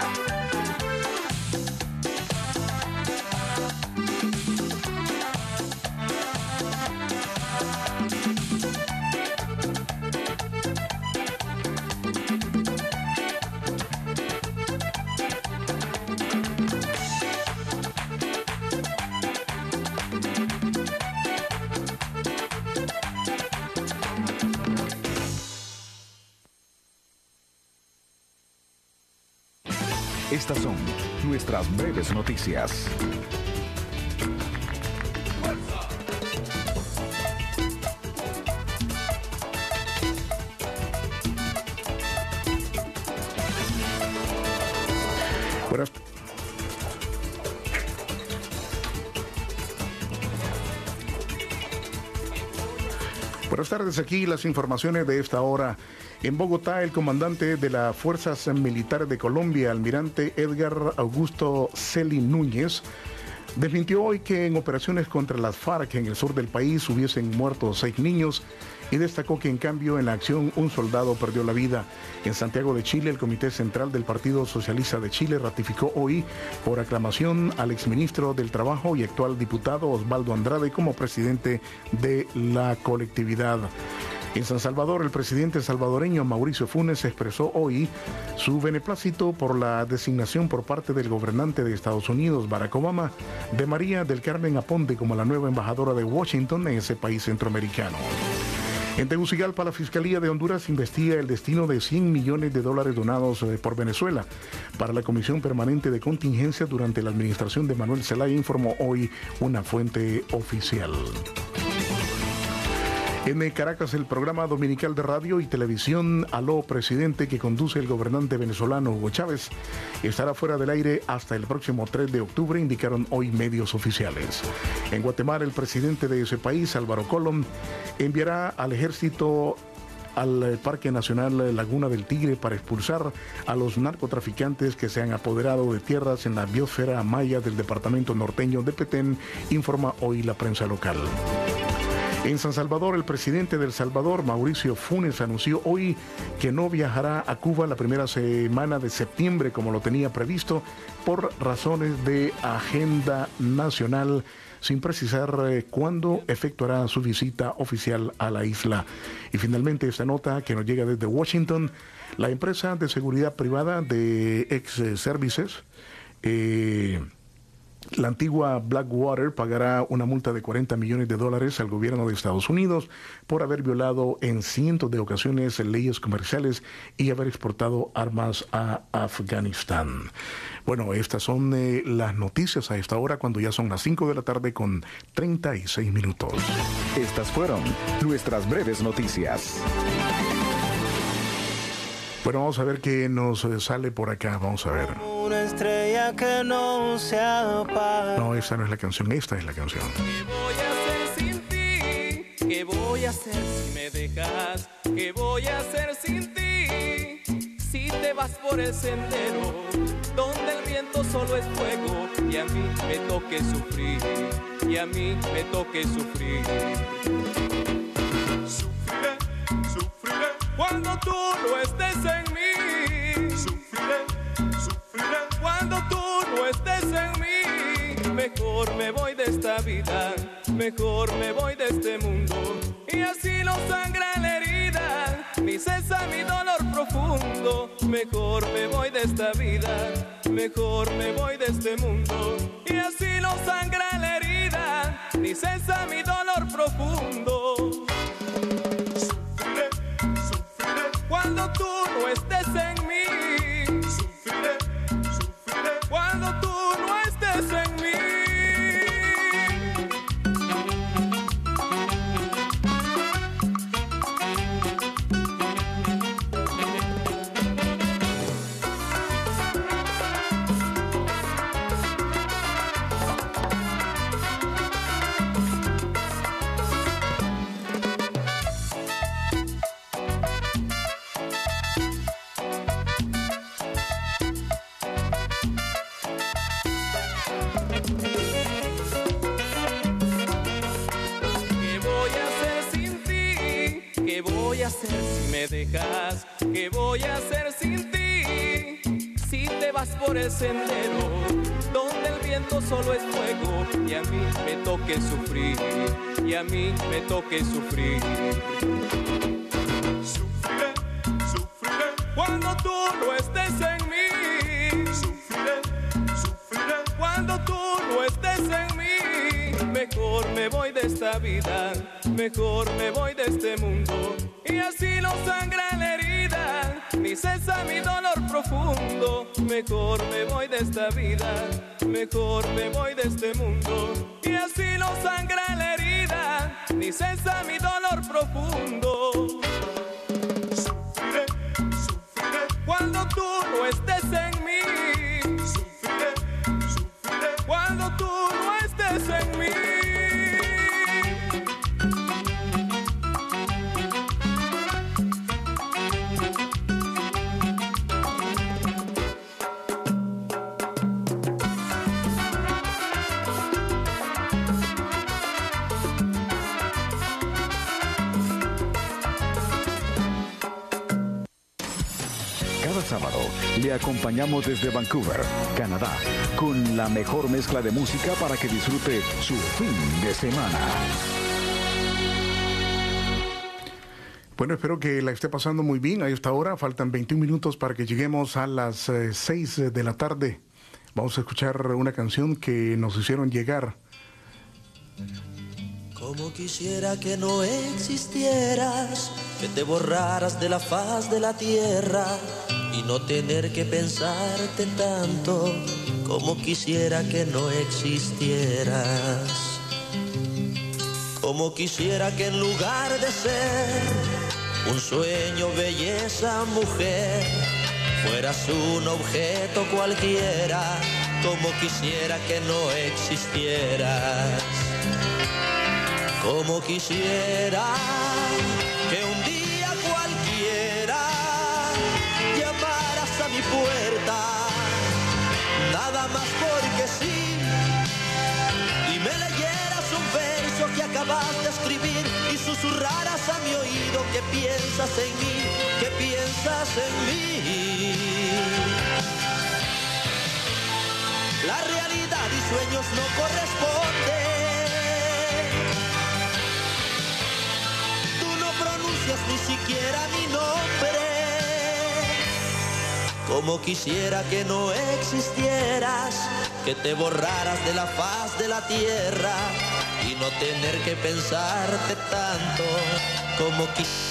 Estas son nuestras breves noticias. Buenas. Buenas tardes, aquí las informaciones de esta hora. En Bogotá, el comandante de las Fuerzas Militares de Colombia, almirante Edgar Augusto Celi Núñez, desmintió hoy que en operaciones contra las FARC en el sur del país hubiesen muerto seis niños y destacó que en cambio en la acción un soldado perdió la vida. En Santiago de Chile, el Comité Central del Partido Socialista de Chile ratificó hoy por aclamación al exministro del Trabajo y actual diputado Osvaldo Andrade como presidente de la colectividad. En San Salvador, el presidente salvadoreño Mauricio Funes expresó hoy su beneplácito por la designación por parte del gobernante de Estados Unidos, Barack Obama, de María del Carmen Aponte como la nueva embajadora de Washington en ese país centroamericano. En Tegucigalpa, la Fiscalía de Honduras investiga el destino de cien millones de dólares donados por Venezuela para la Comisión Permanente de Contingencia durante la administración de Manuel Zelaya, informó hoy una fuente oficial. En Caracas, el programa dominical de radio y televisión Aló Presidente, que conduce el gobernante venezolano Hugo Chávez, estará fuera del aire hasta el próximo tres de octubre, indicaron hoy medios oficiales. En Guatemala, el presidente de ese país, Álvaro Colom, enviará al ejército al Parque Nacional Laguna del Tigre para expulsar a los narcotraficantes que se han apoderado de tierras en la biosfera maya del departamento norteño de Petén, informa hoy la prensa local. En San Salvador, el presidente de El Salvador, Mauricio Funes, anunció hoy que no viajará a Cuba la primera semana de septiembre como lo tenía previsto por razones de agenda nacional, sin precisar eh, cuándo efectuará su visita oficial a la isla. Y finalmente esta nota que nos llega desde Washington, la empresa de seguridad privada de Ex Services, eh, la antigua Blackwater, pagará una multa de cuarenta millones de dólares al gobierno de Estados Unidos por haber violado en cientos de ocasiones leyes comerciales y haber exportado armas a Afganistán. Bueno, estas son eh, las noticias a esta hora, cuando ya son las cinco de la tarde con treinta y seis minutos. Estas fueron nuestras breves noticias. Bueno, vamos a ver qué nos eh, sale por acá. Vamos a ver. Una estrella que no se apaga. No, esta no es la canción, esta es la canción. ¿Qué voy a hacer si ¿Qué voy a hacer si me dejas? ¿Qué voy a hacer sin ti? Si te vas por el sendero donde el viento solo es fuego y a mí me toque sufrir, y a mí me toque sufrir. Sufriré, sufriré cuando tú no estés en mí. Sufriré, sufriré cuando tú no estés en mí. Mejor me voy de esta vida, mejor me voy de este mundo, y así no sangra la herida, ni cesa mi dolor profundo. Mejor me voy de esta vida, mejor me voy de este mundo, y así no sangra la herida, ni cesa mi dolor profundo. Sufriré, sufriré cuando tú no estés en mí. Sufriré, sufriré cuando tú no estés en mí. ¿Qué voy a hacer si me dejas? ¿Qué voy a hacer sin ti? Si te vas por el sendero donde el viento solo es fuego y a mí me toque sufrir, y a mí me toque sufrir. Sufriré, sufriré cuando tú no estés en mí. Sufriré, sufriré cuando tú no estés en mí. Mejor me voy de esta vida, mejor me voy de este mundo, y así no sangra la herida, ni cesa mi dolor profundo. Mejor me voy de esta vida, mejor me voy de este mundo, y así no sangra la herida, ni cesa mi dolor profundo. Sufriré, sufriré cuando tú no estés en mí. Sufriré, sufriré cuando tú no estés en mí. Sábado le acompañamos desde Vancouver, Canadá, con la mejor mezcla de música para que disfrute su fin de semana. Bueno, espero que la esté pasando muy bien a esta hora. Faltan veintiún minutos para que lleguemos a las eh, seis de la tarde. Vamos a escuchar una canción que nos hicieron llegar. Como quisiera que no existieras, que te borraras de la faz de la tierra y no tener que pensarte tanto. Como quisiera que no existieras. Como quisiera que en lugar de ser un sueño, belleza, mujer, fueras un objeto cualquiera. Como quisiera que no existieras. Como quisiera que un día cualquiera llamaras a mi puerta, nada más porque sí, y me leyeras un verso que acabas de escribir y susurraras a mi oído que piensas en mí, que piensas en mí. La realidad y sueños no corresponden. Ni siquiera mi nombre. Como quisiera que no existieras, que te borraras de la faz de la tierra y no tener que pensarte tanto. Como quisiera.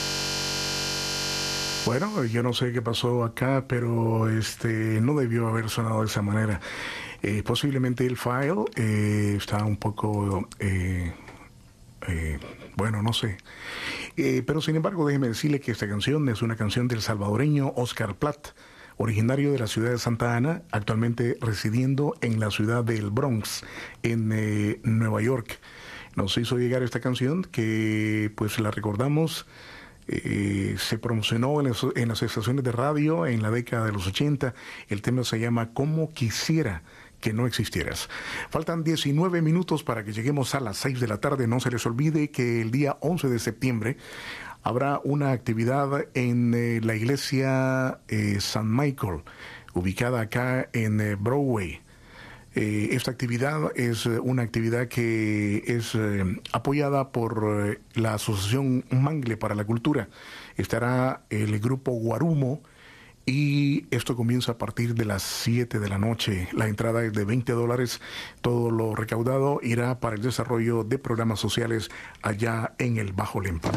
Bueno, yo no sé qué pasó acá, pero este no debió haber sonado de esa manera. Eh, posiblemente el file eh, está un poco eh, eh, bueno, no sé. Eh, pero sin embargo, déjeme decirle que esta canción es una canción del salvadoreño Oscar Platt, originario de la ciudad de Santa Ana, actualmente residiendo en la ciudad del Bronx, en eh, Nueva York. nos hizo llegar esta canción que pues la recordamos. Eh, se promocionó en las, en las estaciones de radio en la década de los ochenta. El tema se llama Como quisiera que no existieras. Faltan diecinueve minutos para que lleguemos a las seis de la tarde. No se les olvide que el día once de septiembre habrá una actividad en eh, la iglesia eh, San Michael, ubicada acá en eh, Broadway. Eh, esta actividad es una actividad que es eh, apoyada por eh, la Asociación Mangle para la Cultura. Estará el grupo Guarumo y esto comienza a partir de las siete de la noche. La entrada es de veinte dólares. Todo lo recaudado irá para el desarrollo de programas sociales allá en el Bajo Lempa.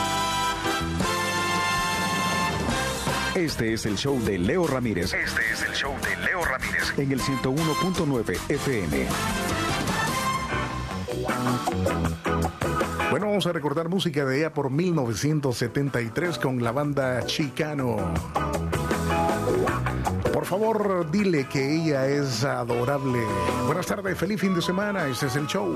Este es el show de Leo Ramírez. Este es el show de Leo Ramírez. En el ciento uno punto nueve F M. Bueno, vamos a recordar música de allá por mil novecientos setenta y tres con la banda Chicano. Por favor, dile que ella es adorable. Buenas tardes, feliz fin de semana. Este es el show.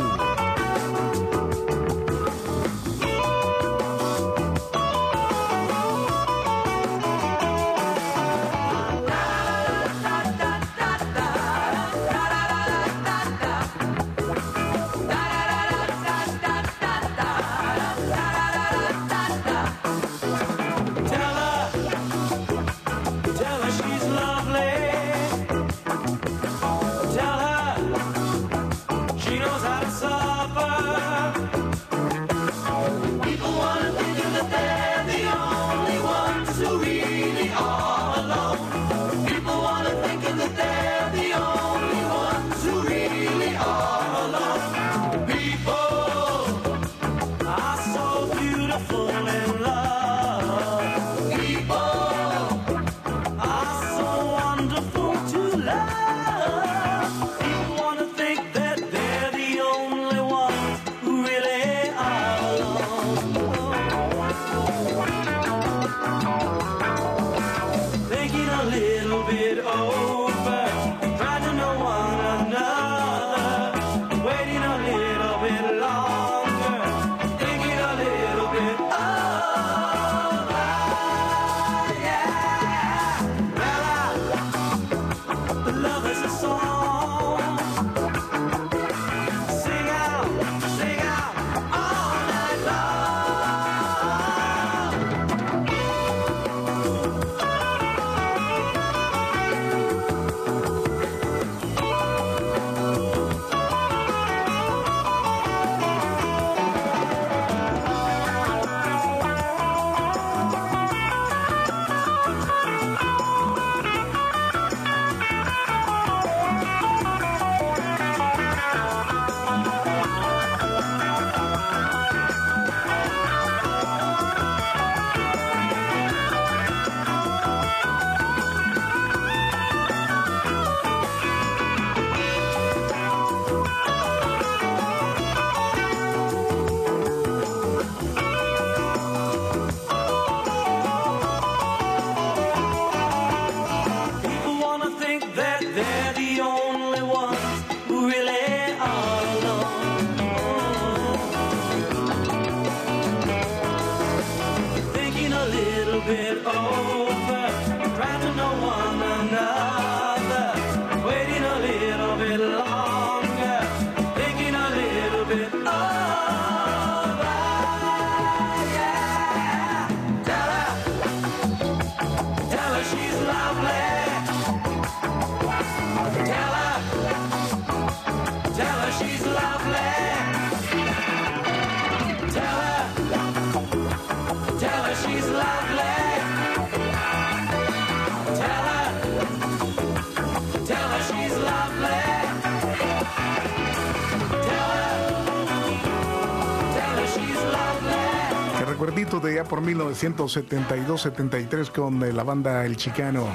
Recuerdito de ya por mil novecientos setenta y dos setenta y tres con eh, la banda El Chicano.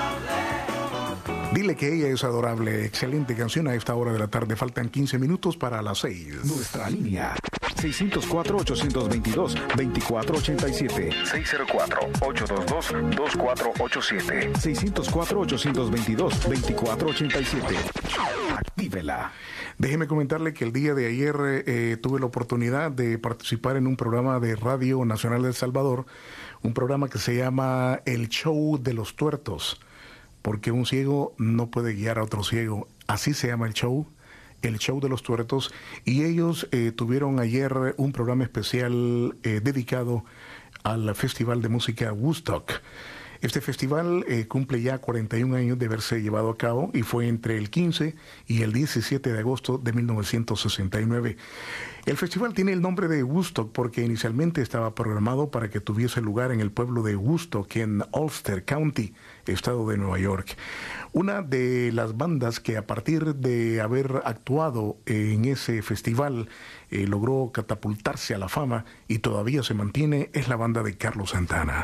Dile que ella es adorable. Excelente canción a esta hora de la tarde. Faltan quince minutos para las seis. Nuestra línea seis cero cuatro, ocho dos dos, dos cuatro ocho siete. seis cero cuatro, ocho dos dos, dos cuatro ocho siete. seis cero cuatro, ocho dos dos, dos cuatro ocho siete. Actívela. Déjeme comentarle que el día de ayer eh, tuve la oportunidad de participar en un programa de Radio Nacional de El Salvador, un programa que se llama El Show de los Tuertos, porque un ciego no puede guiar a otro ciego. Así se llama el show, El Show de los Tuertos, y ellos eh, tuvieron ayer un programa especial eh, dedicado al Festival de Música Woodstock. Este festival eh, cumple ya cuarenta y un años de haberse llevado a cabo y fue entre el quince y el diecisiete de agosto de mil novecientos sesenta y nueve. El festival tiene el nombre de Woodstock porque inicialmente estaba programado para que tuviese lugar en el pueblo de Woodstock, en Ulster County, estado de Nueva York. Una de las bandas que a partir de haber actuado en ese festival eh, logró catapultarse a la fama y todavía se mantiene es la banda de Carlos Santana.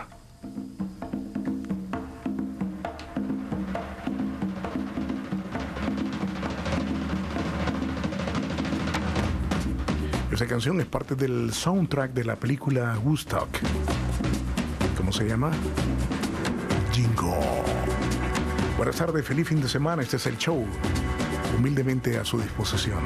Esa canción es parte del soundtrack de la película Woodstock. ¿Cómo se llama? Jingo. Buenas tardes, feliz fin de semana. Este es el show. Humildemente a su disposición.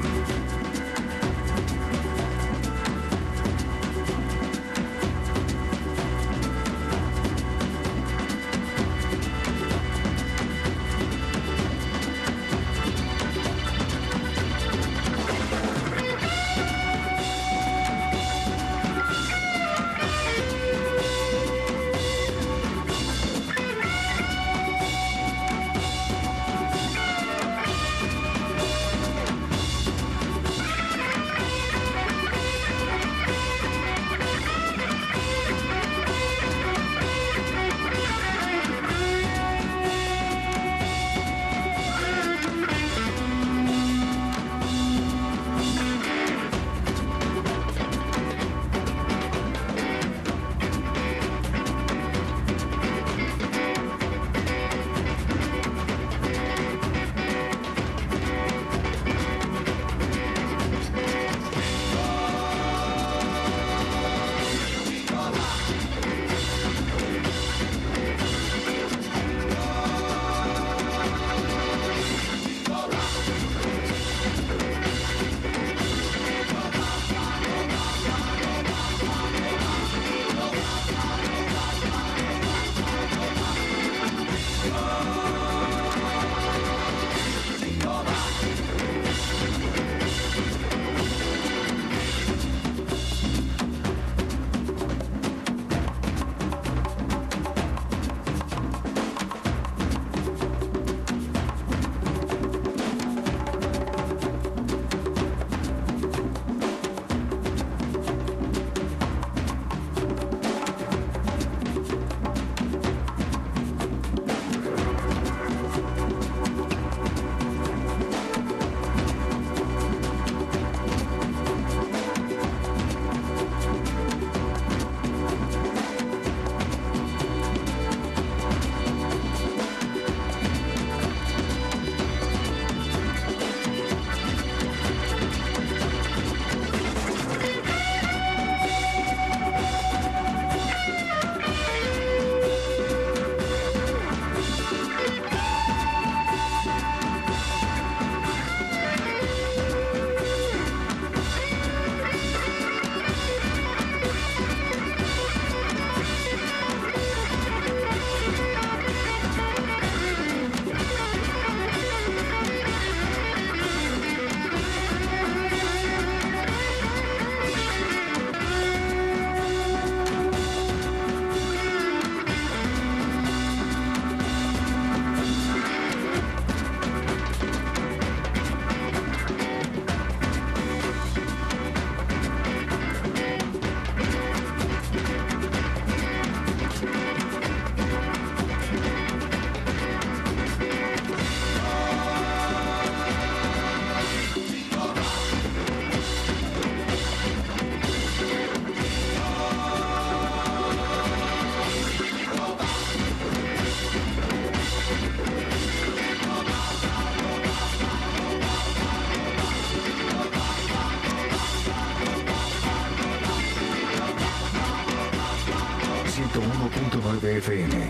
nueve F M.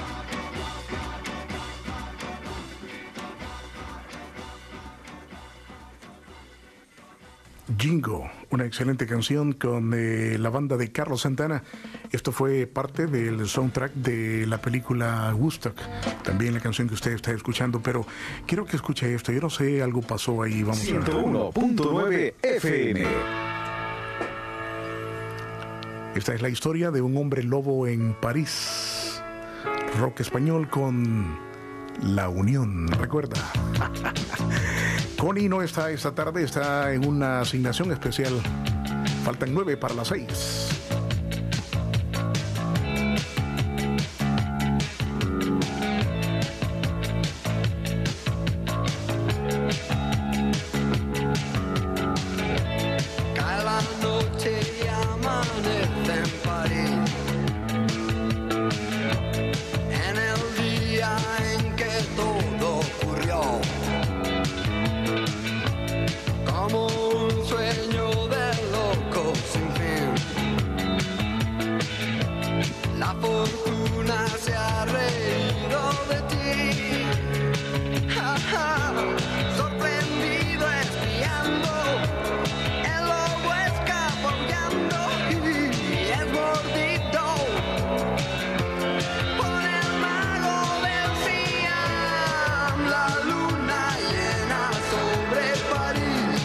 Jingo, una excelente canción con eh, la banda de Carlos Santana. Esto fue parte del soundtrack de la película Woodstock. También la canción que usted está escuchando, pero quiero que escuche esto. Yo no sé, algo pasó ahí. Vamos ciento uno punto nueve F M. Esta es la historia de un hombre lobo en París. Rock español con La Unión. Recuerda. Connie no está esta tarde, está en una asignación especial. Faltan nueve para las seis. Cae la noche y amanece en París. En el día en que todo ocurrió. Como un sueño de loco sin fin. La fortuna se ha reído de ti. Ja, ja. Sorprendido espiando, el lobo escabullando y es mordido por el mago del Siam. La luna llena sobre París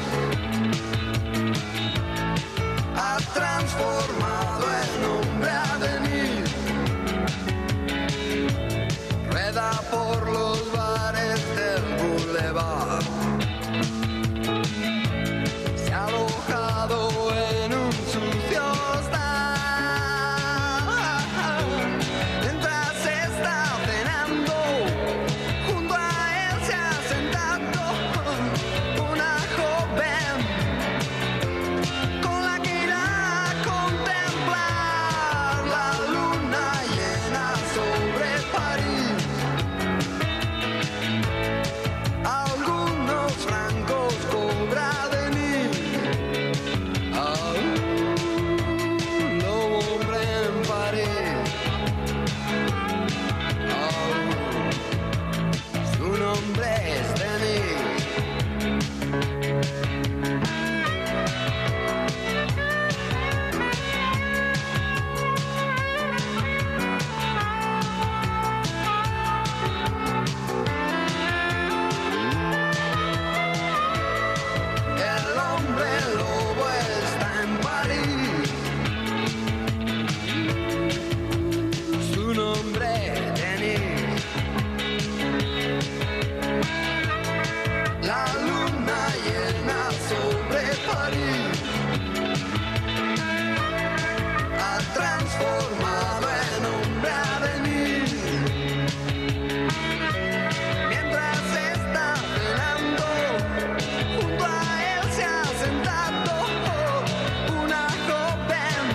ha transformado el hombre a venir. Rueda por los bares del boulevard. Se ha alojado en un sucio hostal. Mientras está cenando, junto a él se ha sentado una joven con la que irá a contemplar la luna llena sobre París. Algunos francos cobra de mí. A un lobo hombre en París. A su nombre es Denis. El hombre lobo está en París. Su nombre es Denis. La luna llena sobre París ha transformado en hombre a venir. Mientras está cenando, junto a él se ha sentado una joven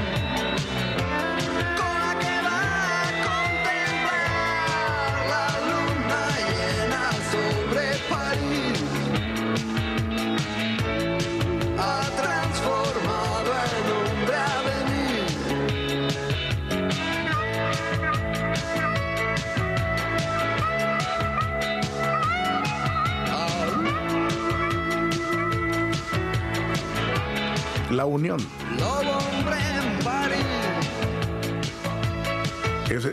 con la que va a contemplar la luna llena sobre París. Ha transformado en hombre a venir. La Unión. Lobo hombre en París. Ese-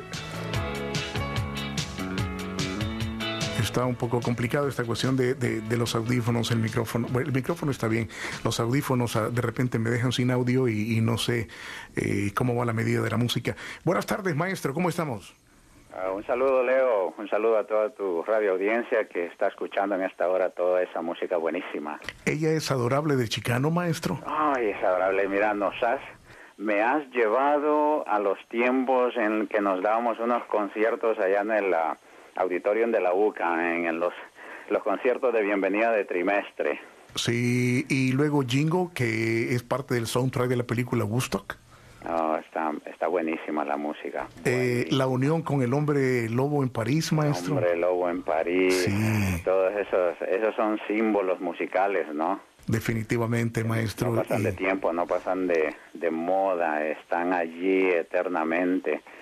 Está un poco complicado esta cuestión de, de- de los audífonos, el micrófono. Bueno, el micrófono está bien, los audífonos ah, de repente me dejan sin audio y, y no sé eh, cómo va la medida de la música. Buenas tardes, maestro, ¿cómo estamos? Uh, un saludo, Leo, un saludo a toda tu radio audiencia que está escuchando en esta hora toda esa música buenísima. ¿Ella es adorable de Chicano, maestro? Ay, es adorable, mira, nos has, me has llevado a los tiempos en que nos dábamos unos conciertos allá en el uh, auditorium de la U C A, en, en los, los conciertos de bienvenida de trimestre. Sí, y luego Jingo, que es parte del soundtrack de la película Woodstock. Oh, está, está buenísima la música. Eh, la unión con el hombre lobo en París, maestro. Hombre lobo en París, Sí. todos esos, esos son símbolos musicales, ¿no? Definitivamente, maestro. No pasan de Y- tiempo, no pasan de, de moda, están allí eternamente.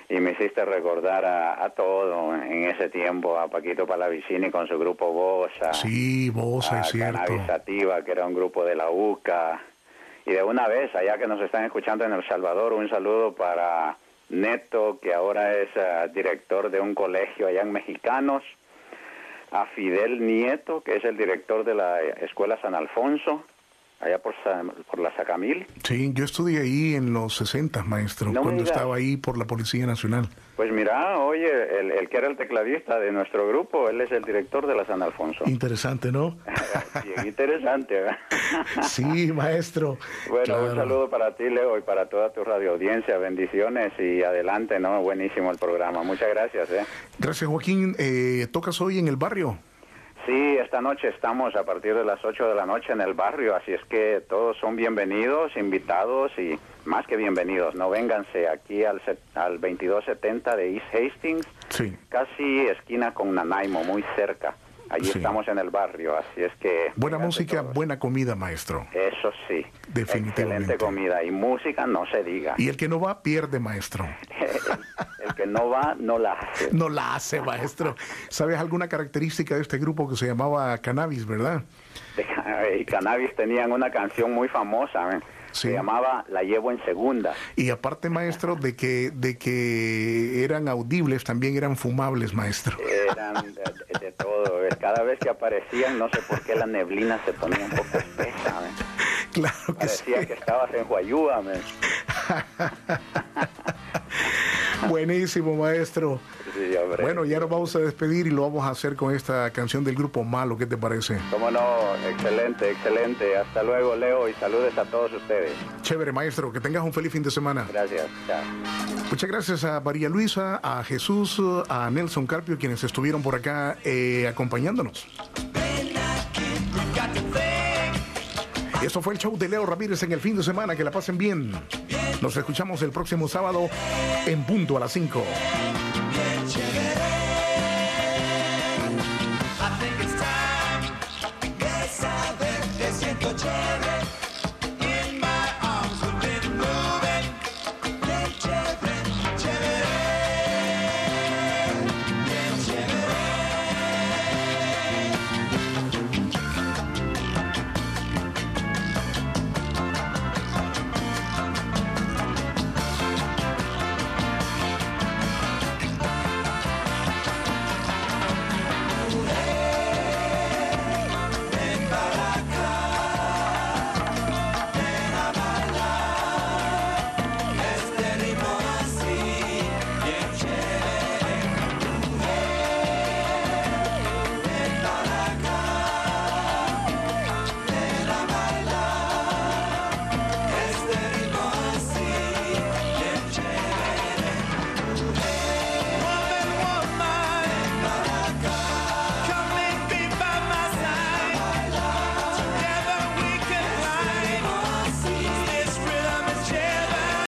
y me hiciste recordar a, a todo en ese tiempo, a Paquito Palavicini con su grupo Bosa. Sí, Bosa, es cierto. A Cannabis Sativa, que era un grupo de la U C A. Y de una vez, allá que nos están escuchando en El Salvador, un saludo para Neto, que ahora es uh, director de un colegio allá en Mexicanos. A Fidel Nieto, que es el director de la Escuela San Alfonso, allá por, San, por la Sacamil. Sí, yo estudié ahí en los sesenta, maestro, no cuando estaba ahí por la Policía Nacional. Pues mira, oye, el, el que era el tecladista de nuestro grupo, él es el director de la San Alfonso. Interesante, ¿no? Bien interesante, ¿verdad? Sí, maestro. Bueno, claro. Un saludo para ti, Leo, y para toda tu radioaudiencia. Bendiciones y adelante, ¿no? Buenísimo el programa. Muchas gracias, ¿eh? Gracias, Joaquín. Eh, ¿Tocas hoy en el barrio? Sí, esta noche estamos a partir de las ocho de la noche en el barrio, así es que todos son bienvenidos, invitados y más que bienvenidos, no vénganse aquí al, al veintidós setenta de East Hastings, sí. Casi esquina con Nanaimo, muy cerca. Allí sí. Estamos en el barrio, así es que... Buena música, todos. Buena comida, maestro. Eso sí. Definitivamente. Excelente comida y música, no se diga. Y el que no va, pierde, maestro. el, el que no va, no la hace. No la hace, maestro. ¿Sabes alguna característica de este grupo que se llamaba Cannabis, verdad? Y Cannabis tenían una canción muy famosa, ¿eh? Sí. Se llamaba La Llevo en Segunda. Y aparte, maestro, de que de que eran audibles, también eran fumables, maestro. Eran de, de, de todo. Cada vez que aparecían, no sé por qué la neblina se ponía un poco espesa. ¿eh? Claro que Parecía sí. que estabas en Huayúa. ¿eh? Buenísimo, maestro. Sí, bueno, ya nos vamos a despedir y lo vamos a hacer con esta canción del grupo Malo. ¿Qué te parece? Cómo no, excelente, excelente. Hasta luego, Leo, y saludes a todos ustedes. Chévere, maestro. Que tengas un feliz fin de semana. Gracias. Chao. Muchas gracias a María Luisa, a Jesús, a Nelson Carpio, quienes estuvieron por acá eh, acompañándonos. Esto fue el show de Leo Ramírez en el fin de semana. Que la pasen bien. Nos escuchamos el próximo sábado en punto a las cinco.